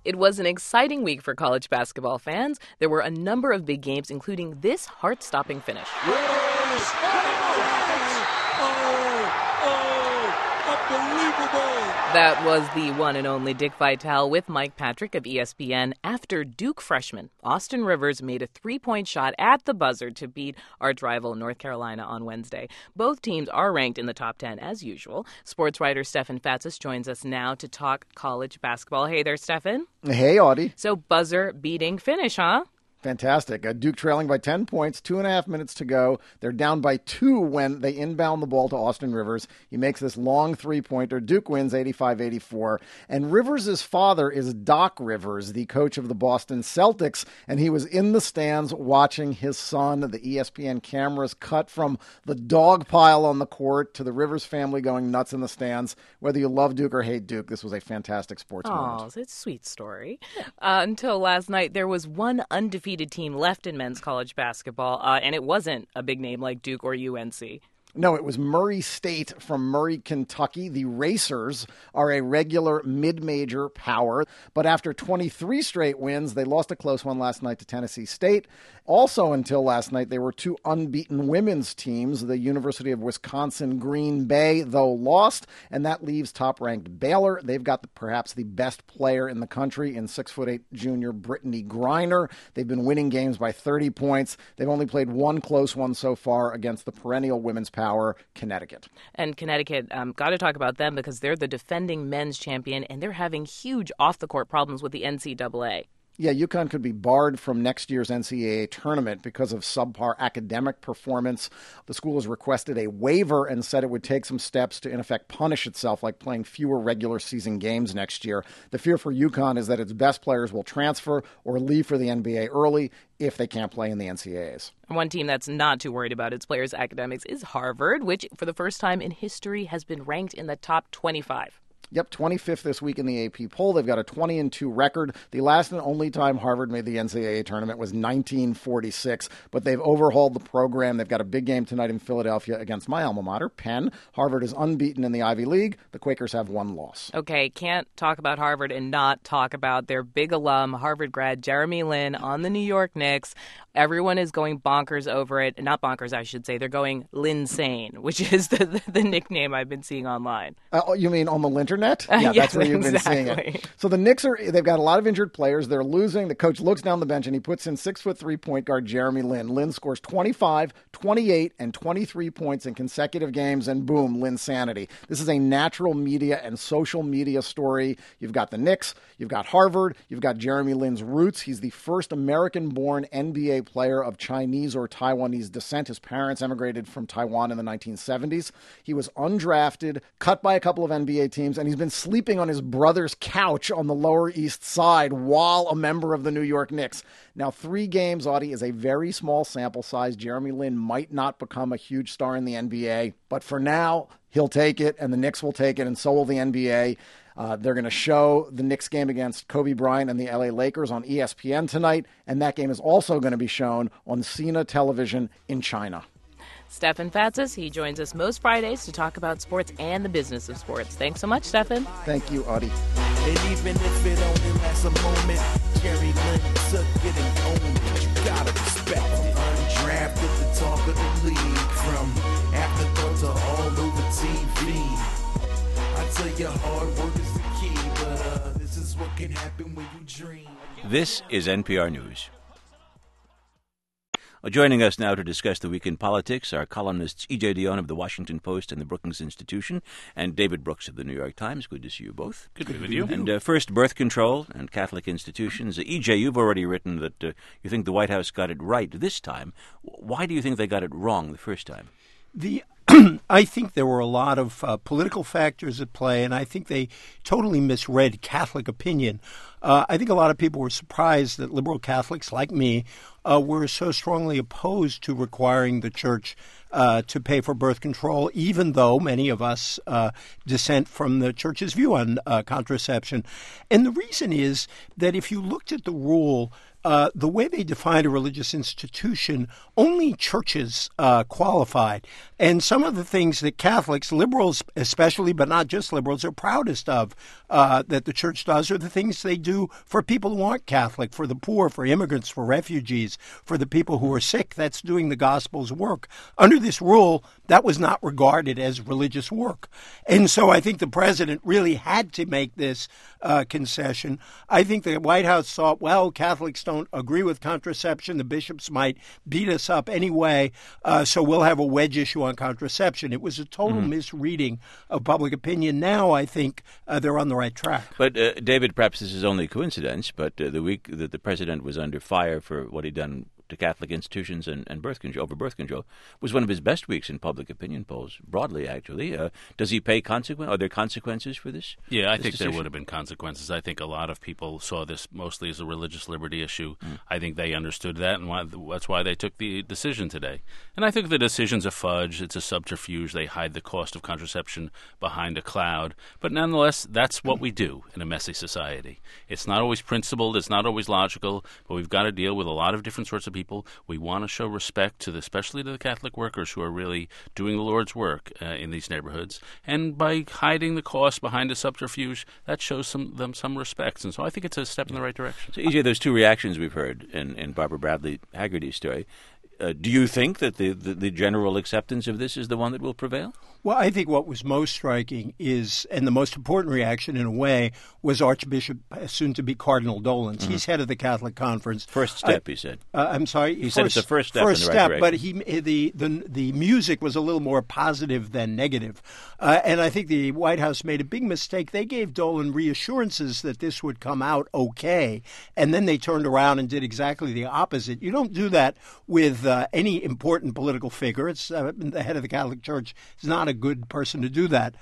It was an exciting week for college basketball fans. There were a number of big games, including this heart-stopping finish. Unbelievable! That was the one and only Dick Vitale with Mike Patrick of ESPN after Duke freshman Austin Rivers made a three-point shot at the buzzer to beat arch rival North Carolina on Wednesday. Both teams are ranked in the top 10 as usual. Sports writer Stefan Fatsis joins us now to talk college basketball. Hey there, Stefan. Hey, Audie. So buzzer-beating finish, huh? Fantastic. Duke trailing by 10 points, 2.5 minutes to go. They're down by 2 when they inbound the ball to Austin Rivers. He makes this long three-pointer. Duke wins 85-84. And Rivers' father is Doc Rivers, the coach of the Boston Celtics, and he was in the stands watching his son. The ESPN cameras cut from the dog pile on the court to the Rivers family going nuts in the stands. Whether you love Duke or hate Duke, this was a fantastic sports moment. Oh, it's a sweet story. Until last night, there was one undefeated team left in men's college basketball, and it wasn't a big name like Duke or UNC. No, it was Murray State from Murray, Kentucky. The Racers are a regular mid-major power, but after 23 straight wins, they lost a close one last night to Tennessee State. Also until last night, there were 2 unbeaten women's teams. The University of Wisconsin Green Bay, though, lost, and that leaves top-ranked Baylor. They've got perhaps the best player in the country in 6'8" junior Brittany Griner. They've been winning games by 30 points. They've only played one close one so far against the perennial women's power, Connecticut. And Connecticut, got to talk about them because they're the defending men's champion, and they're having huge off-the-court problems with the NCAA. Yeah, UConn could be barred from next year's NCAA tournament because of subpar academic performance. The school has requested a waiver and said it would take some steps to, in effect, punish itself, like playing fewer regular season games next year. The fear for UConn is that its best players will transfer or leave for the NBA early if they can't play in the NCAAs. One team that's not too worried about its players' academics is Harvard, which, for the first time in history, has been ranked in the top 25. Yep, 25th this week in the AP poll. They've got a 20-2 record. The last and only time Harvard made the NCAA tournament was 1946, but they've overhauled the program. They've got a big game tonight in Philadelphia against my alma mater, Penn. Harvard is unbeaten in the Ivy League. The Quakers have 1 loss. Okay, can't talk about Harvard and not talk about their big alum, Harvard grad Jeremy Lin on the New York Knicks. Everyone is going bonkers over it. Not bonkers, I should say. They're going Linsane, which is the nickname I've been seeing online. You mean on the internet? Yeah, yes, that's where you've exactly. been seeing it. So the Knicks they've got a lot of injured players. They're losing. The coach looks down the bench and he puts in 6'3" point guard Jeremy Lin. Lin scores 25, 28, and 23 points in consecutive games, and boom, Linsanity. This is a natural media and social media story. You've got the Knicks, you've got Harvard, you've got Jeremy Lin's roots. He's the first American-born NBA player of Chinese or Taiwanese descent. His parents emigrated from Taiwan in the 1970s. He was undrafted, cut by a couple of NBA teams, and he's been sleeping on his brother's couch on the Lower East Side while a member of the New York Knicks. Now, 3 games, Audie, is a very small sample size. Jeremy Lin might not become a huge star in the NBA, but for now, he'll take it, and the Knicks will take it, and so will the NBA. They're going to show the Knicks game against Kobe Bryant and the LA Lakers on ESPN tonight, and that game is also going to be shown on Sina Television in China. Stefan Fatsis, he joins us most Fridays to talk about sports and the business of sports. Thanks so much, Stefan. Thank you, Audie. And even if it only lasts a moment, Jerry Lin took it and owned it. You gotta respect it. Undrafted, the talk of the league, from afterthought to all over TV. I tell you, hard work is the key, but this is what can happen when you dream. This is NPR News. Joining us now to discuss the week in politics are columnists E.J. Dionne of the Washington Post and the Brookings Institution and David Brooks of the New York Times. Good to see you both. Good to be with you. And first, birth control and Catholic institutions. E.J., you've already written that you think the White House got it right this time. Why do you think they got it wrong the first time? I think there were a lot of political factors at play, and I think they totally misread Catholic opinion. I think a lot of people were surprised that liberal Catholics like me were so strongly opposed to requiring the church to pay for birth control, even though many of us dissent from the church's view on contraception. And the reason is that if you looked at the rule, the way they defined a religious institution, only churches qualified. And some of the things that Catholics, liberals especially, but not just liberals, are proudest of that the church does are the things they do for people who aren't Catholic, for the poor, for immigrants, for refugees, for the people who are sick. That's doing the gospel's work. Under this rule, that was not regarded as religious work. And so I think the president really had to make this concession. I think the White House thought, well, Catholics don't agree with contraception. The bishops might beat us up anyway, so we'll have a wedge issue on contraception. It was a total misreading of public opinion. Now I think they're on the right track. But, David, perhaps this is only coincidence, but the week that the president was under fire for what he'd done to Catholic institutions and birth control was one of his best weeks in public opinion polls, broadly, actually. Does he pay consequences? Are there consequences for this? Yeah, I think decision? there would have been consequences. I think a lot of people saw this mostly as a religious liberty issue. I think they understood that, and that's why they took the decision today. And I think the decision's a fudge. It's a subterfuge. They hide the cost of contraception behind a cloud. But nonetheless, that's what we do in a messy society. It's not always principled. It's not always logical. But we've got to deal with a lot of different sorts of people. We want to show respect especially to the Catholic workers who are really doing the Lord's work in these neighborhoods. And by hiding the cost behind a subterfuge, that shows them some respect. And so I think it's a step in the right direction. So, EJ, those two reactions we've heard in Barbara Bradley Haggerty's story, do you think that the general acceptance of this is the one that will prevail? Well, I think what was most striking is, and the most important reaction in a way, was Archbishop, soon-to-be Cardinal Dolan. He's head of the Catholic Conference. First step, he said. I'm sorry? He said it's a first step in the right direction. But the music was a little more positive than negative. And I think the White House made a big mistake. They gave Dolan reassurances that this would come out okay, and then they turned around and did exactly the opposite. You don't do that with any important political figure. It's the head of the Catholic Church is not a good person to do that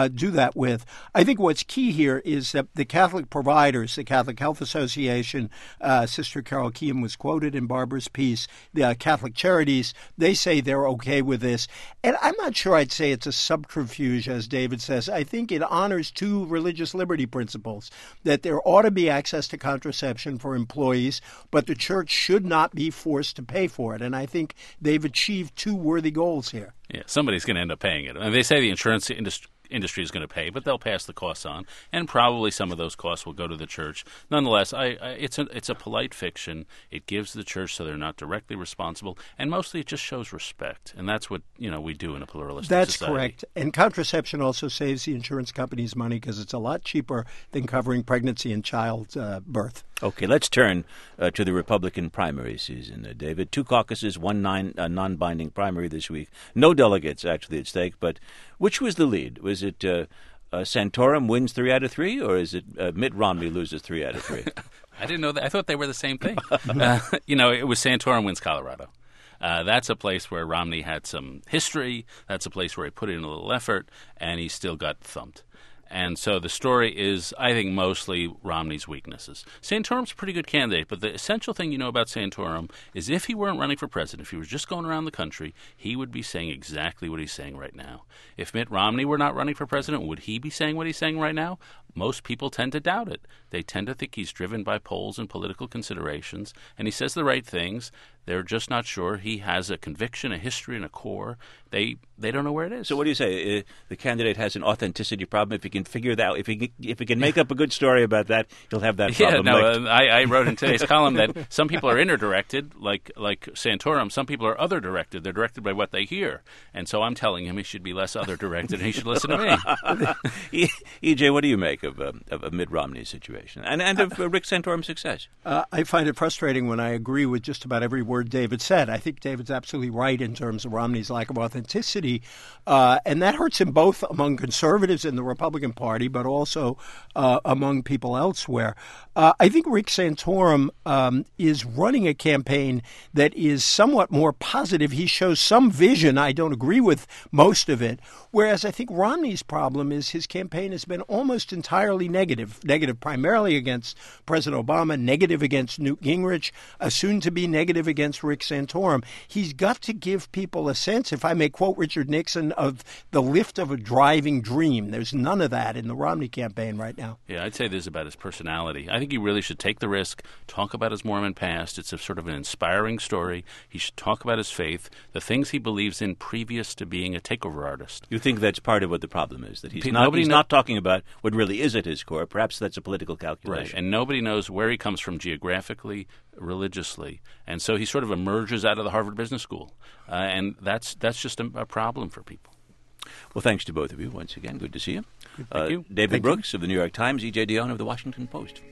with. I think what's key here is that the Catholic providers, the Catholic Health Association, Sister Carol Keehan was quoted in Barbara's piece, the Catholic Charities, they say they're okay with this. And I'm not sure I'd say it's a subterfuge, as David says. I think it honors two religious liberty principles, that there ought to be access to contraception for employees, but the church should not be forced to pay for it. And I think they've achieved two worthy goals here. Yeah, somebody's going to end up paying it. I mean, they say the insurance industry is going to pay, but they'll pass the costs on, and probably some of those costs will go to the church. Nonetheless, it's a polite fiction. It gives the church so they're not directly responsible, and mostly it just shows respect, and that's what we do in a pluralistic society. That's correct. And contraception also saves the insurance companies money because it's a lot cheaper than covering pregnancy and childbirth. Okay, let's turn to the Republican primary season, David. Two caucuses, one non-binding primary this week. No delegates actually at stake, but which was the lead? Was it Santorum wins 3 out of 3, or is it Mitt Romney loses 3 out of 3? I didn't know that. I thought they were the same thing. It was Santorum wins Colorado. That's a place where Romney had some history. That's a place where he put in a little effort, and he still got thumped. And so the story is, I think, mostly Romney's weaknesses. Santorum's a pretty good candidate, but the essential thing you know about Santorum is if he weren't running for president, if he was just going around the country, he would be saying exactly what he's saying right now. If Mitt Romney were not running for president, would he be saying what he's saying right now? Most people tend to doubt it. They tend to think he's driven by polls and political considerations, and he says the right things. They're just not sure. He has a conviction, a history, and a core. They don't know where it is. So what do you say? The candidate has an authenticity problem. If he can figure that out, if he can make up a good story about that, he'll have that problem. I wrote in today's column that some people are inner-directed, like Santorum. Some people are other-directed. They're directed by what they hear. And so I'm telling him he should be less other-directed and he should listen to me. EJ, what do you make of Mitt Romney's situation and of Rick Santorum's success? I find it frustrating when I agree with just about every word David said. I think David's absolutely right in terms of Romney's lack of authenticity, and that hurts him both among conservatives in the Republican Party, but also among people elsewhere. I think Rick Santorum is running a campaign that is somewhat more positive. He shows some vision. I don't agree with most of it, whereas I think Romney's problem is his campaign has been almost entirely negative primarily against President Obama, negative against Newt Gingrich, soon-to-be negative against Rick Santorum. He's got to give people a sense, if I may quote Richard Nixon, of the lift of a driving dream. There's none of that ad in the Romney campaign right now. Yeah, I'd say this about his personality. I think he really should take the risk, talk about his Mormon past. It's a sort of an inspiring story. He should talk about his faith, the things he believes in previous to being a takeover artist. You think that's part of what the problem is, that he's not talking about what really is at his core. Perhaps that's a political calculation. Right, and nobody knows where he comes from geographically, religiously, and so he sort of emerges out of the Harvard Business School, and that's just a problem for people. Well, thanks to both of you once again. Good to see you. Thank you. David Brooks of the New York Times, E.J. Dionne of the Washington Post.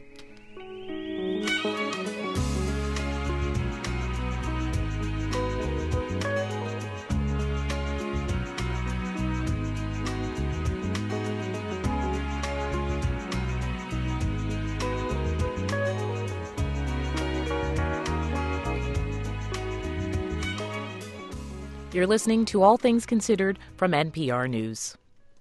You're listening to All Things Considered from NPR News.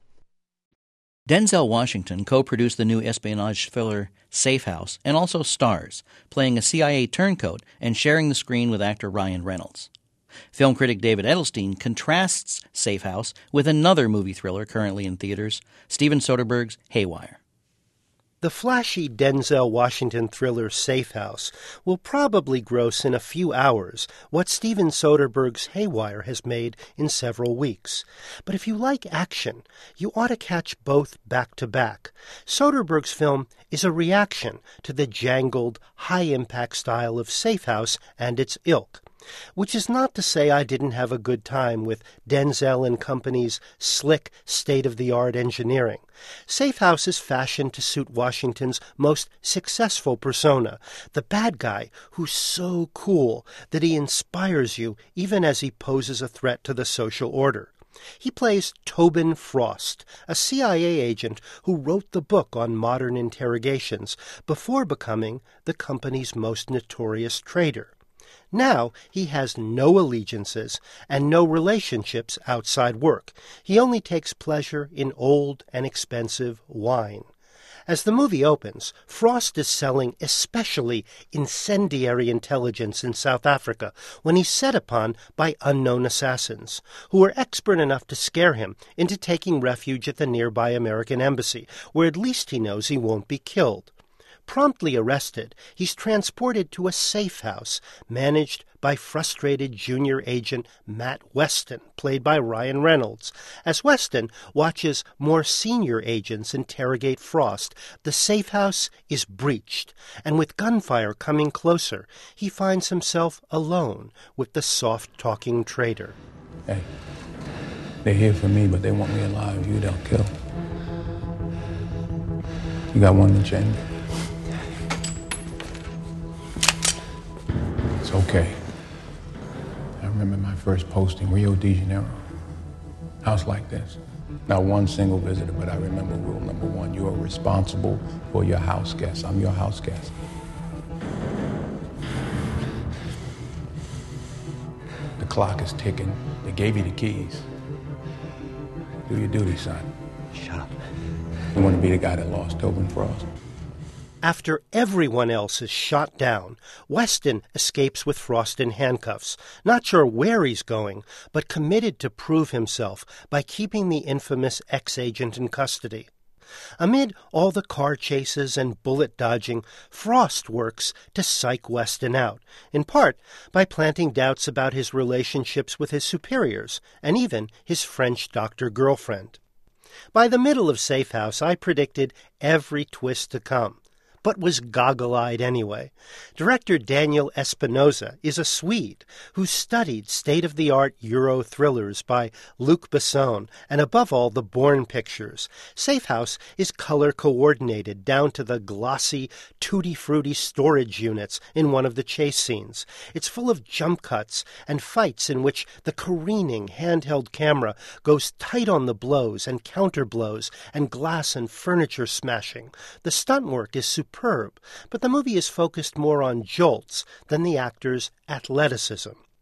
Denzel Washington co-produced the new espionage thriller Safe House and also stars, playing a CIA turncoat and sharing the screen with actor Ryan Reynolds. Film critic David Edelstein contrasts Safe House with another movie thriller currently in theaters, Steven Soderbergh's Haywire. The flashy Denzel Washington thriller Safe House will probably gross in a few hours what Steven Soderbergh's Haywire has made in several weeks. But if you like action, you ought to catch both back to back. Soderbergh's film is a reaction to the jangled, high-impact style of Safe House and its ilk. Which is not to say I didn't have a good time with Denzel and Company's slick, state-of-the-art engineering. Safe House is fashioned to suit Washington's most successful persona, the bad guy who's so cool that he inspires you even as he poses a threat to the social order. He plays Tobin Frost, a CIA agent who wrote the book on modern interrogations before becoming the company's most notorious traitor. Now he has no allegiances and no relationships outside work. He only takes pleasure in old and expensive wine. As the movie opens, Frost is selling especially incendiary intelligence in South Africa when he's set upon by unknown assassins, who are expert enough to scare him into taking refuge at the nearby American embassy, where at least he knows he won't be killed. Promptly arrested, he's transported to a safe house managed by frustrated junior agent Matt Weston, played by Ryan Reynolds. As Weston watches more senior agents interrogate Frost, the safe house is breached, and with gunfire coming closer, he finds himself alone with the soft-talking traitor. Hey, they're here for me, but they want me alive. You they'll kill. You got one in the chamber? It's okay. I remember my first posting, Rio de Janeiro. House like this. Not one single visitor, but I remember rule number one. You are responsible for your house guests. I'm your house guest. The clock is ticking. They gave you the keys. Do your duty, son. Shut up. You want to be the guy that lost Tobin Frost? After everyone else is shot down, Weston escapes with Frost in handcuffs, not sure where he's going, but committed to prove himself by keeping the infamous ex-agent in custody. Amid all the car chases and bullet dodging, Frost works to psych Weston out, in part by planting doubts about his relationships with his superiors, and even his French doctor girlfriend. By the middle of Safe House, I predicted every twist to come, but was goggle-eyed anyway. Director Daniel Espinosa is a Swede who studied state-of-the-art Euro thrillers by Luc Besson and, above all, the Bourne pictures. Safe House is color-coordinated down to the glossy, tutti-frutti storage units in one of the chase scenes. It's full of jump cuts and fights in which the careening handheld camera goes tight on the blows and counter-blows and glass and furniture smashing. The stunt work is superb, but the movie is focused more on jolts than the actor's athleticism.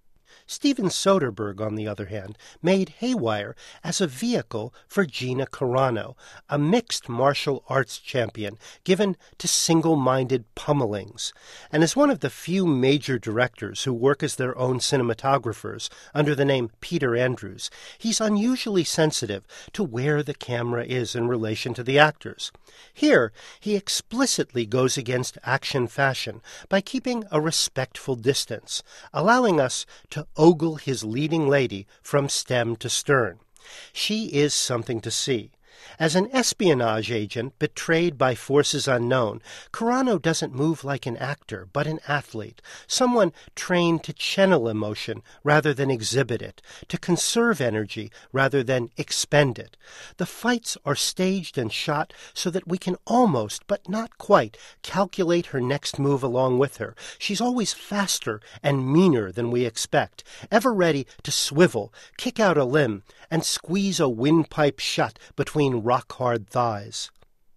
Steven Soderbergh, on the other hand, made Haywire as a vehicle for Gina Carano, a mixed martial arts champion given to single-minded pummelings. And as one of the few major directors who work as their own cinematographers under the name Peter Andrews, he's unusually sensitive to where the camera is in relation to the actors. Here, he explicitly goes against action fashion by keeping a respectful distance, allowing us to ogle his leading lady from stem to stern. She is something to see. As an espionage agent betrayed by forces unknown, Carano doesn't move like an actor, but an athlete, someone trained to channel emotion rather than exhibit it, to conserve energy rather than expend it. The fights are staged and shot so that we can almost, but not quite, calculate her next move along with her. She's always faster and meaner than we expect, ever ready to swivel, kick out a limb, and squeeze a windpipe shut between rock-hard thighs.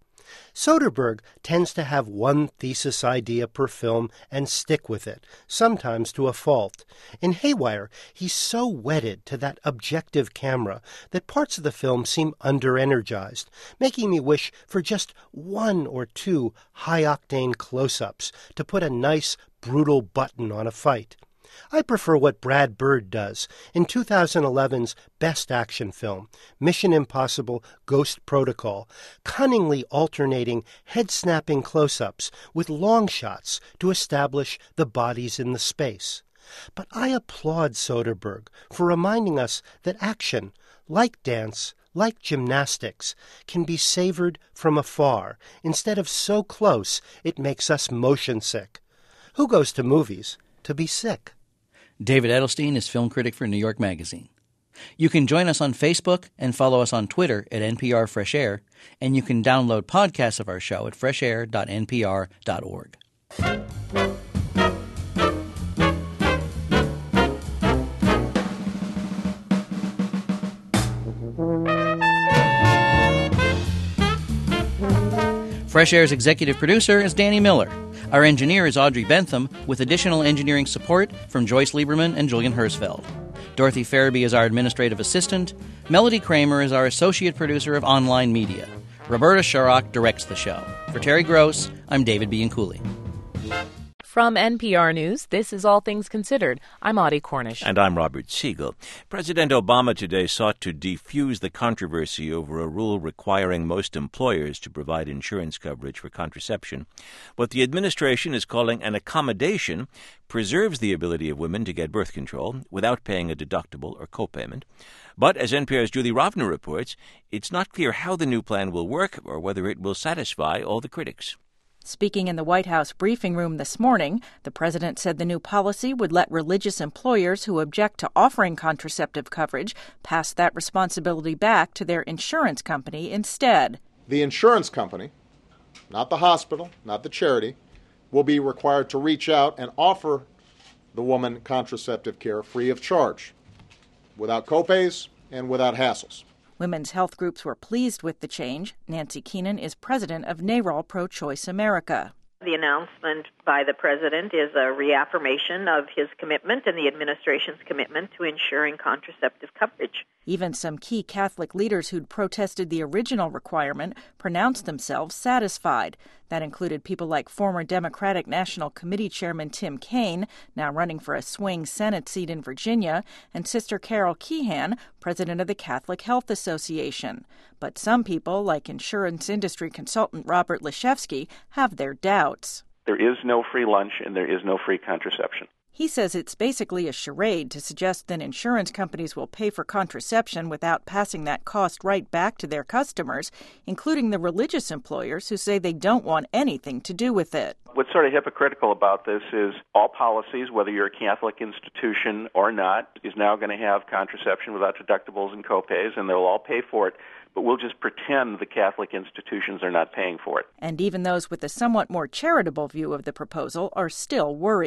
Soderbergh tends to have one thesis idea per film and stick with it, sometimes to a fault. In Haywire, he's so wedded to that objective camera that parts of the film seem under-energized, making me wish for just one or two high-octane close-ups to put a nice, brutal button on a fight. I prefer what Brad Bird does in 2011's Best Action Film, Mission Impossible Ghost Protocol, cunningly alternating head-snapping close-ups with long shots to establish the bodies in the space. But I applaud Soderbergh for reminding us that action, like dance, like gymnastics, can be savored from afar, instead of so close it makes us motion sick. Who goes to movies to be sick? David Edelstein is film critic for New York Magazine. You can join us on Facebook and follow us on Twitter at NPR Fresh Air, and you can download podcasts of our show at freshair.npr.org. Fresh Air's executive producer is Danny Miller. Our engineer is Audrey Bentham, with additional engineering support from Joyce Lieberman and Julian Hersfeld. Dorothy Farabee is our administrative assistant. Melody Kramer is our associate producer of online media. Roberta Sharrock directs the show. For Terry Gross, I'm David Bianculli. From NPR News, this is All Things Considered. I'm Audie Cornish. And I'm Robert Siegel. President Obama today sought to defuse the controversy over a rule requiring most employers to provide insurance coverage for contraception. What the administration is calling an accommodation preserves the ability of women to get birth control without paying a deductible or copayment. But, as NPR's Julie Rovner reports, it's not clear how the new plan will work or whether it will satisfy all the critics. Speaking in the White House briefing room this morning, the president said the new policy would let religious employers who object to offering contraceptive coverage pass that responsibility back to their insurance company instead. The insurance company, not the hospital, not the charity, will be required to reach out and offer the woman contraceptive care free of charge, without copays and without hassles. Women's health groups were pleased with the change. Nancy Keenan is president of NARAL Pro-Choice America. The announcement by the president is a reaffirmation of his commitment and the administration's commitment to ensuring contraceptive coverage. Even some key Catholic leaders who'd protested the original requirement pronounced themselves satisfied. That included people like former Democratic National Committee Chairman Tim Kaine, now running for a swing Senate seat in Virginia, and Sister Carol Keehan, president of the Catholic Health Association. But some people, like insurance industry consultant Robert Leshevsky, have their doubts. There is no free lunch and there is no free contraception. He says it's basically a charade to suggest that insurance companies will pay for contraception without passing that cost right back to their customers, including the religious employers who say they don't want anything to do with it. What's sort of hypocritical about this is all policies, whether you're a Catholic institution or not, is now going to have contraception without deductibles and copays, and they'll all pay for it. But we'll just pretend the Catholic institutions are not paying for it. And even those with a somewhat more charitable view of the proposal are still worried.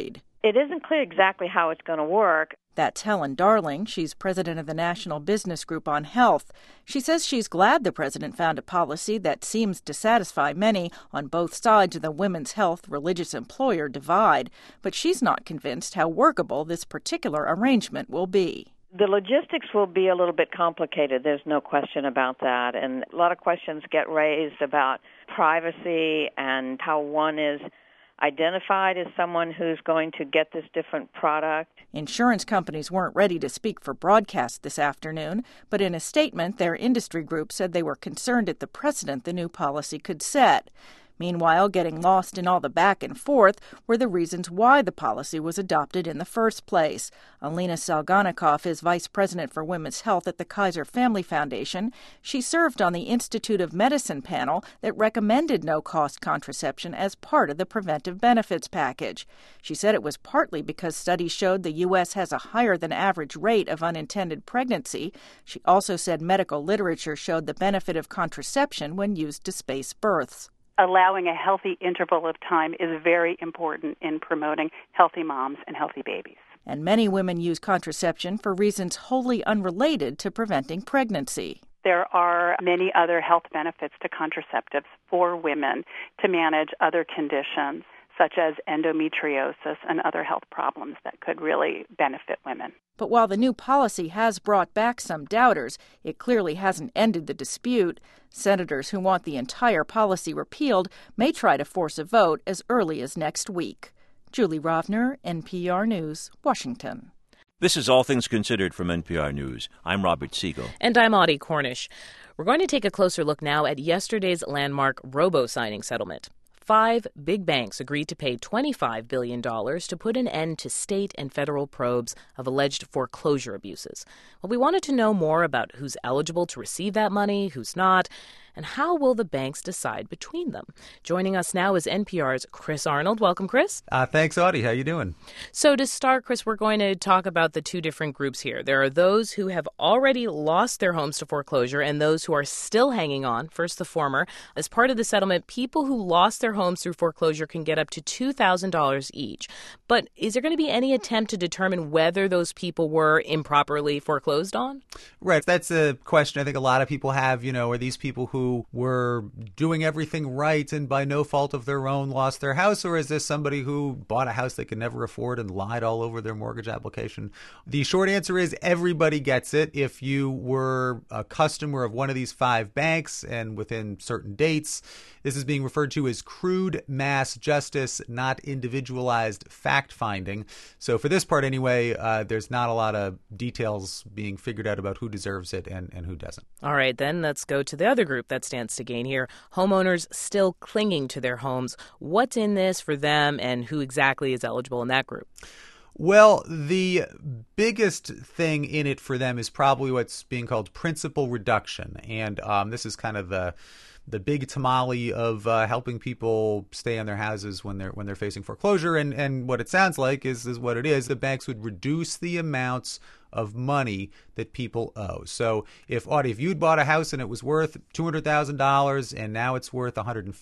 It isn't clear exactly how it's going to work. That's Helen Darling. She's president of the National Business Group on Health. She says she's glad the president found a policy that seems to satisfy many on both sides of the women's health religious employer divide, but she's not convinced how workable this particular arrangement will be. The logistics will be a little bit complicated. There's no question about that. And a lot of questions get raised about privacy and how one is identified as someone who's going to get this different product. Insurance companies weren't ready to speak for broadcast this afternoon, but in a statement, their industry group said they were concerned at the precedent the new policy could set. Meanwhile, getting lost in all the back and forth were the reasons why the policy was adopted in the first place. Alina Salganikoff is vice president for women's health at the Kaiser Family Foundation. She served on the Institute of Medicine panel that recommended no-cost contraception as part of the preventive benefits package. She said it was partly because studies showed the U.S. has a higher-than-average rate of unintended pregnancy. She also said medical literature showed the benefit of contraception when used to space births. Allowing a healthy interval of time is very important in promoting healthy moms and healthy babies. And many women use contraception for reasons wholly unrelated to preventing pregnancy. There are many other health benefits to contraceptives for women to manage other conditions, such as endometriosis and other health problems that could really benefit women. But while the new policy has brought back some doubters, it clearly hasn't ended the dispute. Senators who want the entire policy repealed may try to force a vote as early as next week. Julie Rovner, NPR News, Washington. This is All Things Considered from NPR News. I'm Robert Siegel. And I'm Audie Cornish. We're going to take a closer look now at yesterday's landmark robo-signing settlement. 5 big banks agreed to pay $25 billion to put an end to state and federal probes of alleged foreclosure abuses. Well, we wanted to know more about who's eligible to receive that money, who's not, and how will the banks decide between them. Joining us now is NPR's Chris Arnold. Welcome, Chris. Thanks, Audie. How you doing? So to start, Chris, we're going to talk about the two different groups here. There are those who have already lost their homes to foreclosure and those who are still hanging on. First, the former. As part of the settlement, people who lost their homes through foreclosure can get up to $2,000 each. But is there going to be any attempt to determine whether those people were improperly foreclosed on? Right. That's a question I think a lot of people have. Are these people who were doing everything right and by no fault of their own lost their house, or is this somebody who bought a house they could never afford and lied all over their mortgage application? The short answer is everybody gets it. If you were a customer of one of these 5 banks and within certain dates, this is being referred to as crude mass justice, not individualized fact-finding. So for this part anyway, there's not a lot of details being figured out about who deserves it and who doesn't. All right, then let's go to the other group that stands to gain here. Homeowners still clinging to their homes. What's in this for them and who exactly is eligible in that group? Well, the biggest thing in it for them is probably what's being called principal reduction. And this is kind of the big tamale of helping people stay in their houses when they're facing foreclosure. And what it sounds like is what it is. The banks would reduce the amounts of money that people owe. So if you'd bought a house and it was worth $200,000 and now it's worth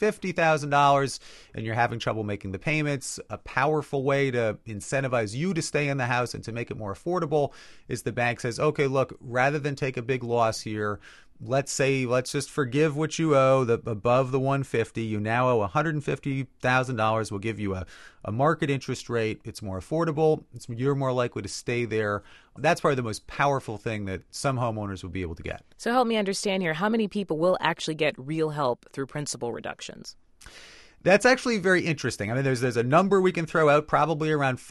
$150,000 and you're having trouble making the payments, a powerful way to incentivize you to stay in the house and to make it more affordable is the bank says, okay, look, rather than take a big loss here, let's just forgive what you owe above the $150,000. You now owe $150,000. We'll give you a market interest rate. It's more affordable. You're more likely to stay there. That's probably the most powerful thing that some homeowners will be able to get. So help me understand here. How many people will actually get real help through principal reductions? That's actually very interesting. I mean, there's a number we can throw out, probably around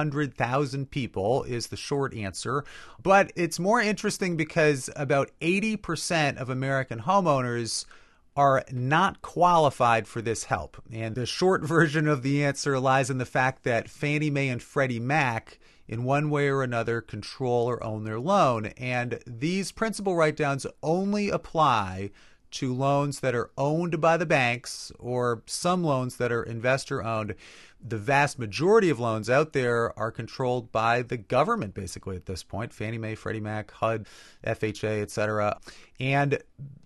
500,000 people is the short answer. But it's more interesting because about 80% of American homeowners are not qualified for this help. And the short version of the answer lies in the fact that Fannie Mae and Freddie Mac, in one way or another, control or own their loan. And these principal write-downs only apply to loans that are owned by the banks or some loans that are investor-owned. The vast majority of loans out there are controlled by the government, basically, at this point. Fannie Mae, Freddie Mac, HUD, FHA, et cetera. And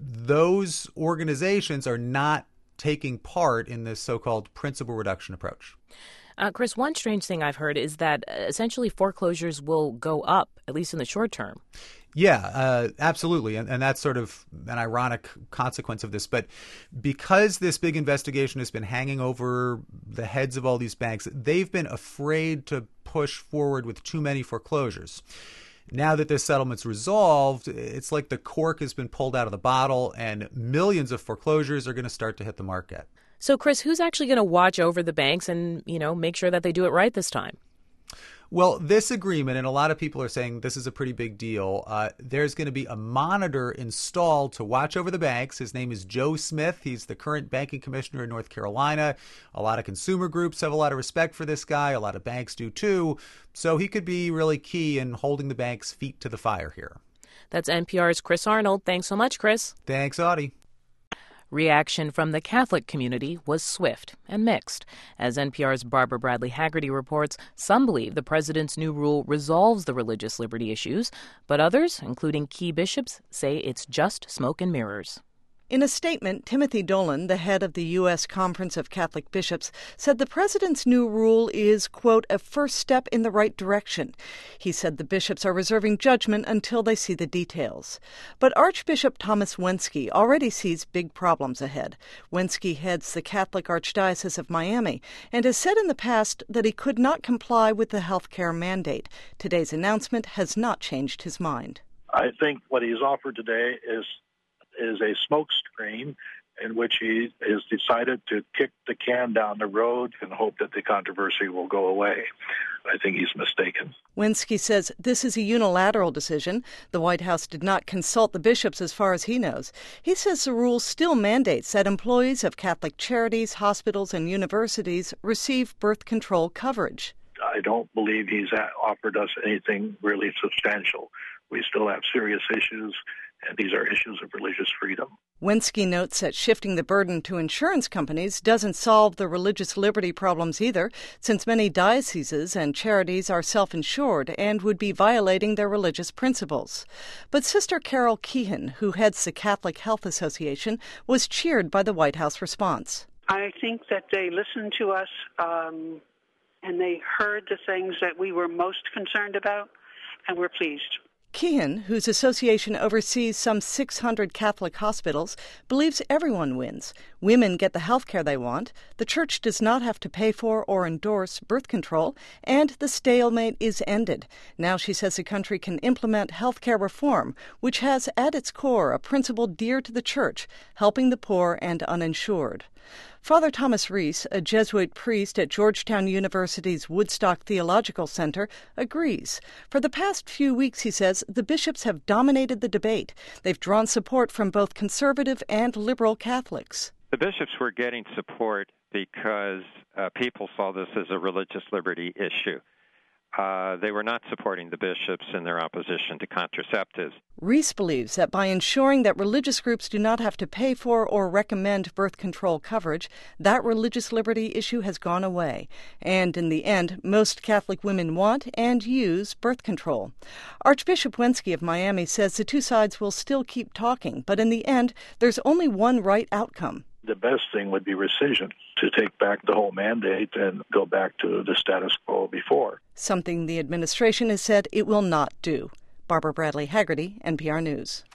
those organizations are not taking part in this so-called principal reduction approach. Chris, one strange thing I've heard is that essentially foreclosures will go up, at least in the short term. Yeah, absolutely. And that's sort of an ironic consequence of this. But because this big investigation has been hanging over the heads of all these banks, they've been afraid to push forward with too many foreclosures. Now that this settlement's resolved, it's like the cork has been pulled out of the bottle and millions of foreclosures are going to start to hit the market. So, Chris, who's actually going to watch over the banks and, make sure that they do it right this time? Well, this agreement, and a lot of people are saying this is a pretty big deal, there's going to be a monitor installed to watch over the banks. His name is Joe Smith. He's the current banking commissioner in North Carolina. A lot of consumer groups have a lot of respect for this guy. A lot of banks do too. So he could be really key in holding the bank's feet to the fire here. That's NPR's Chris Arnold. Thanks so much, Chris. Thanks, Audie. Reaction from the Catholic community was swift and mixed. As NPR's Barbara Bradley Haggerty reports, some believe the president's new rule resolves the religious liberty issues, but others, including key bishops, say it's just smoke and mirrors. In a statement, Timothy Dolan, the head of the U.S. Conference of Catholic Bishops, said the president's new rule is, quote, a first step in the right direction. He said the bishops are reserving judgment until they see the details. But Archbishop Thomas Wenski already sees big problems ahead. Wenski heads the Catholic Archdiocese of Miami and has said in the past that he could not comply with the health care mandate. Today's announcement has not changed his mind. I think what he's offered today is a smokescreen in which he has decided to kick the can down the road and hope that the controversy will go away. I think he's mistaken. Wenski says this is a unilateral decision. The White House did not consult the bishops as far as he knows. He says the rule still mandates that employees of Catholic charities, hospitals, and universities receive birth control coverage. I don't believe he's offered us anything really substantial. We still have serious issues, and these are issues of religious freedom. Wenski notes that shifting the burden to insurance companies doesn't solve the religious liberty problems either, since many dioceses and charities are self-insured and would be violating their religious principles. But Sister Carol Keehan, who heads the Catholic Health Association, was cheered by the White House response. I think that they listened to us and they heard the things that we were most concerned about, and we're pleased. Keehan, whose association oversees some 600 Catholic hospitals, believes everyone wins. Women get the health care they want, the church does not have to pay for or endorse birth control, and the stalemate is ended. Now she says the country can implement health care reform, which has at its core a principle dear to the church, helping the poor and uninsured. Father Thomas Reese, a Jesuit priest at Georgetown University's Woodstock Theological Center, agrees. For the past few weeks, he says, the bishops have dominated the debate. They've drawn support from both conservative and liberal Catholics. The bishops were getting support because people saw this as a religious liberty issue. They were not supporting the bishops in their opposition to contraceptives. Reese believes that by ensuring that religious groups do not have to pay for or recommend birth control coverage, that religious liberty issue has gone away. And in the end, most Catholic women want and use birth control. Archbishop Wenski of Miami says the two sides will still keep talking, but in the end, there's only one right outcome. The best thing would be rescission, to take back the whole mandate and go back to the status quo before. Something the administration has said it will not do. Barbara Bradley Haggerty, NPR News.